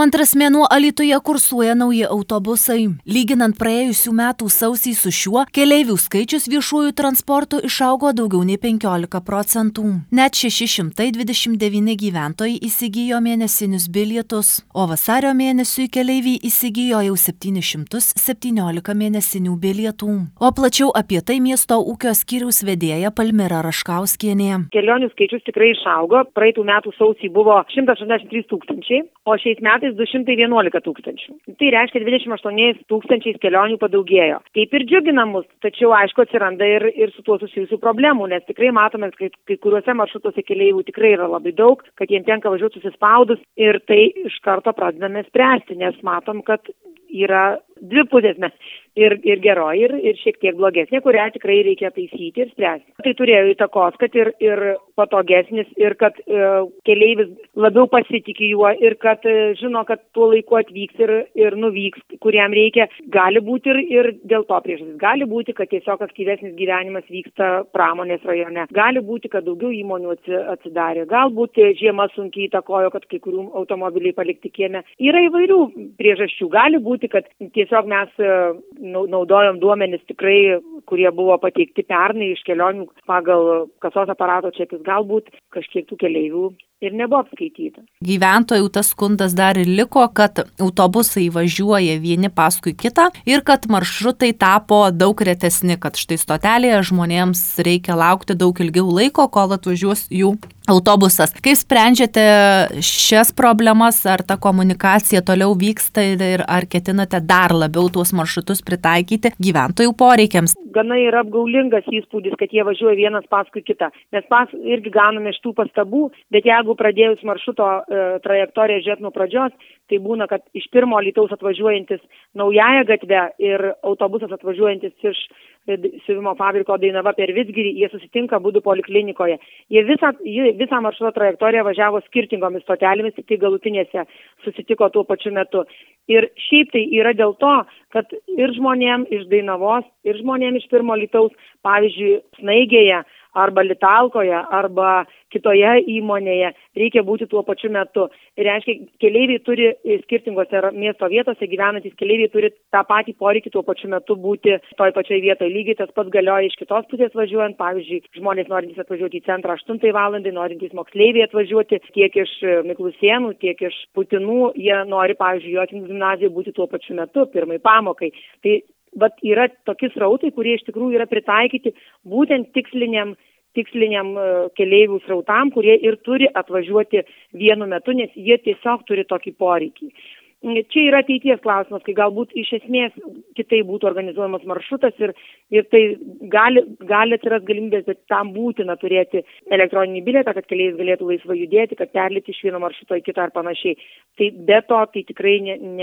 antras mėnuo Alytuje kursuoja nauji autobusai. Lyginant praėjusių metų sausį su šiuo, keleivių skaičius viešuoju transportu išaugo daugiau nei 15%. Net 629 gyventojai įsigijo mėnesinius bilietus, o vasario mėnesiui keleiviai įsigijo jau 717 mėnesinių bilietų. O plačiau apie tai miesto ūkio skyriaus vedėja Palmira Raškauskienė. Kelionių skaičius tikrai išaugo. Praeitų metų sausį buvo 183 tūkstančiai, o šiais metais 211 tūkstančių. Tai reiškia 28 tūkstančiais kelionių padaugėjo. Kaip ir džiugina mus, tačiau aišku atsiranda ir su tuo susijusių problemų, nes tikrai matome, kad kai kuriuose maršrutuose keleivių tikrai yra labai daug, kad jiems tenka važiuoti susispaudus ir tai iš karto pradedame spręsti, nes matom, kad yra dvi pusės ir geroji, ir šiek tiek blogesnė, kurią tikrai reikia taisyti ir spręsti. Tai turėjo įtakos, kad ir patogesnis, ir kad keleivis labiau pasitikė juo, ir kad žino, kad tuo laiku atvyks ir nuvyks, kuriam reikia. Gali būti ir dėl to priežastis. Gali būti, kad tiesiog aktyvesnis gyvenimas vyksta pramonės rajone. Gali būti, kad daugiau įmonių atsidarė. Galbūt žiema sunkiai įtakojo, kad kai kurių automobiliai palikti kieme. Yra įvairių priežasčių. Gali būti, kad tiesiog mes naudojom duomenis tikrai, kurie buvo pateikti pernai iš kelionių pagal kasos aparato čekius. Galbūt kažkiek tų keleivių ir nebuvo apskaityta. Gyventojų tas skundas dar ir liko, kad autobusai važiuoja vieni paskui kitą ir kad maršrutai tapo daug retesni, kad štai stotelėje žmonėms reikia laukti daug ilgiau laiko, kol atvažiuos jų autobusas. Kaip sprendžiate šias problemas, ar ta komunikacija toliau vyksta ir ar ketinate dar labiau tuos maršrutus pritaikyti gyventojų poreikiams? Gana yra apgaulingas įspūdis, kad jie važiuoja vienas paskui kitą. Mes irgi gauname iš tų pastabų, bet jeigu pradėjus maršruto trajektoriją žiūrėti nuo pradžios, tai būna, kad iš pirmo Alytaus atvažiuojantis Naująją gatvę ir autobusas atvažiuojantis iš siuvimo fabriko Dainava per Vidzgirį, jie susitinka abudu poliklinikoje. Jie visą maršruto trajektoriją važiavo skirtingomis stotelėmis, tik tai galutinėse susitiko tuo pačiu metu. Ir šiaip tai yra dėl to, kad ir žmonėm iš Dainavos, ir žmonėm iš pirmo Alytaus, pavyzdžiui, Snaigėje, arba Litalkoje, arba kitoje įmonėje reikia būti tuo pačiu metu. Ir reiškia, keleiviai turi skirtingose miesto vietose gyvenantys keleiviai turi tą patį poreikį tuo pačiu metu būti toj pačioj vietoje. Lygiai tas pats galioja iš kitos pusės važiuojant. Pavyzdžiui, žmonės norintys atvažiuoti į centrą 8 valandai, norintys moksleiviai atvažiuoti tiek iš Miklusėnų, tiek iš Putinų, jie nori, pavyzdžiui, Jokimų gimnazijoje būti tuo pačiu metu, pirmai pamokai. Tai yra tokie srautai, kurie iš tikrųjų yra pritaikyti būtent tiksliniam keleivių srautam, kurie ir turi atvažiuoti vienu metu, nes jie tiesiog turi tokį poreikį. Čia yra ateities klausimas, kai galbūt iš esmės kitai būtų organizuojamas maršrutas ir tai gali atsiras galimybės, bet tam būtina turėti elektroninį bilietą, kad keleivis galėtų laisvai judėti, kad perlipti iš vieno maršruto į kitą ar panašiai. Tai be to tai tikrai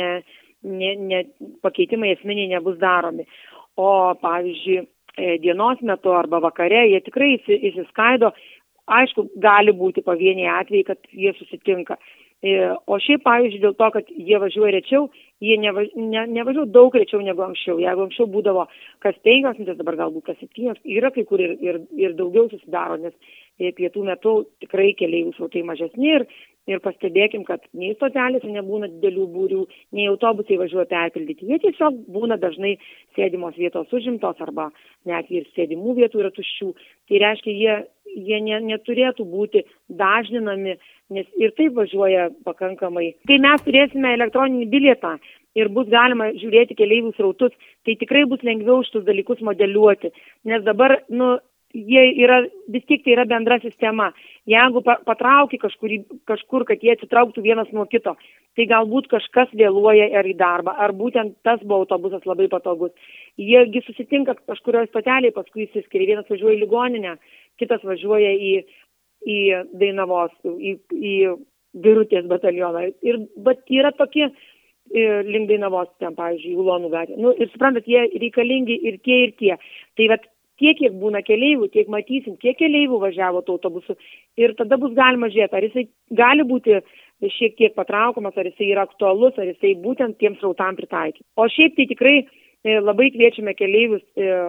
pakeitimai esminiai nebus daromi. O pavyzdžiui, dienos metu arba vakare jie tikrai įsiskaido. Aišku, gali būti pavieniai atvejai, kad jie susitinka. O šiaip, pavyzdžiui, dėl to, kad jie važiuoja rečiau, jie nevažiuoja daug rečiau negu anksčiau. Jeigu anksčiau būdavo kas 5 minutės, dabar galbūt kas 7, yra kai kur ir daugiau susidaro, nes pietų metu tikrai keleivių srautai mažesni ir pastebėkim, kad nei stotelėse nebūna didelių būrių, nei autobusai važiuoja perpildyti. Jie tiesiog būna dažnai sėdimos vietos užimtos arba net ir sėdimų vietų yra tuščių. Tai reiškia, jie neturėtų būti dažninami, nes ir taip važiuoja pakankamai. Kai mes turėsime elektroninį bilietą ir bus galima žiūrėti keleivių srautus, tai tikrai bus lengviau šitus dalykus modeliuoti, nes dabar, vis tiek tai yra bendra sistema. Jeigu patrauki kažkur, kad jie atsitrauktų vienas nuo kito, tai galbūt kažkas vėluoja ar į darbą, ar būtent tas buvo autobusas labai patogus. Jiegi susitinka kažkurioje stotelėje, paskui įsiskiria. Vienas važiuoja į ligoninę, kitas važiuoja į Dainavos, į Birutės batalioną. Bet yra tokie link Dainavos, ten, pavyzdžiui, Ulonų gatvė. Ir suprantat, jie reikalingi ir tie. Tai tiek, kiek būna keleivių, tiek matysim, kiek keleivių važiavo tuo autobusu. Ir tada bus galima žiūrėti, ar jisai gali būti šiek tiek patraukomas, ar jisai yra aktualus, ar jisai būtent tiems srautam pritaikyti. O šiaip tai tikrai labai kviečiame keleivius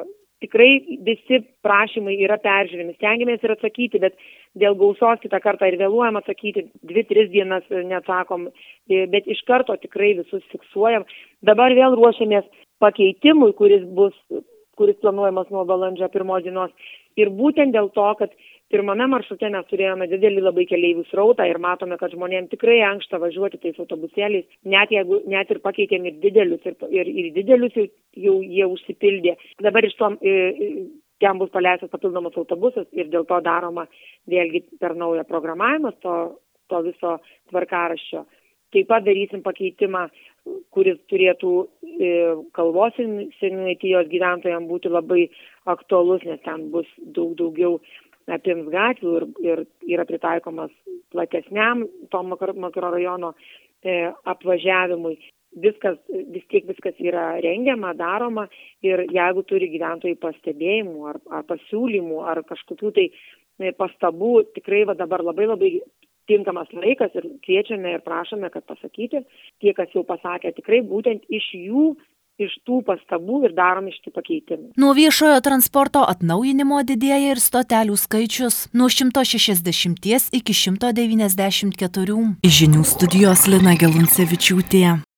tikrai visi prašymai yra peržiūrimi. Stengiamės ir atsakyti, bet dėl gausos kitą kartą ir vėluojam atsakyti, 2-3 dienas neatsakom, bet iš karto tikrai visus fiksuojam. Dabar vėl ruošiamės pakeitimui, kuris planuojamas nuo balandžio 1 dienos. Ir būtent dėl to, kad pirmame maršrute mes turėjome didelį labai keleivių srautą ir matome, kad žmonėms tikrai ankšta važiuoti tais autobusėliais, net ir pakeitėm ir didelius, ir didelius jau jie užsipildė. Dabar iš to ten bus paleistas papildomas autobusas ir dėl to daroma vėlgi per naują programavimą to viso tvarkaraščio. Taip pat darysim pakeitimą, kuris turėtų Kalvos seniūnaitijos gyventojams būti labai aktualus, nes ten bus daugiau apims gatvių ir yra pritaikomas platesniam to mikrorajono apvažiavimui. Vis tiek viskas yra rengiama, daroma ir jeigu turi gyventojai pastebėjimų ar pasiūlymų ar kažkokių tai pastabų, tikrai dabar labai tinkamas laikas ir kviečiame ir prašome, kad pasakyti. Tie, kas jau pasakė, tikrai būtent iš tų pastabų ir daromi šitie pakeitimai. Nuo viešojo transporto atnaujinimo didėja ir stotelių skaičius nuo 160 iki 194. Iš žinių studijos Lina Geluncevičiūtė.